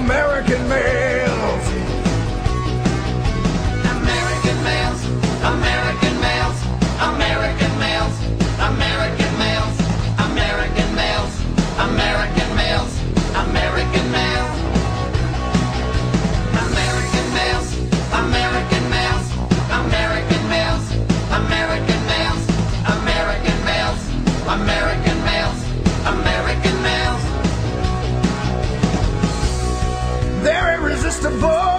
American males. American males, American males, American males, American males, American males, American males, American males, American males, American males, American males, American males, American males, American males, American males. They're irresistible.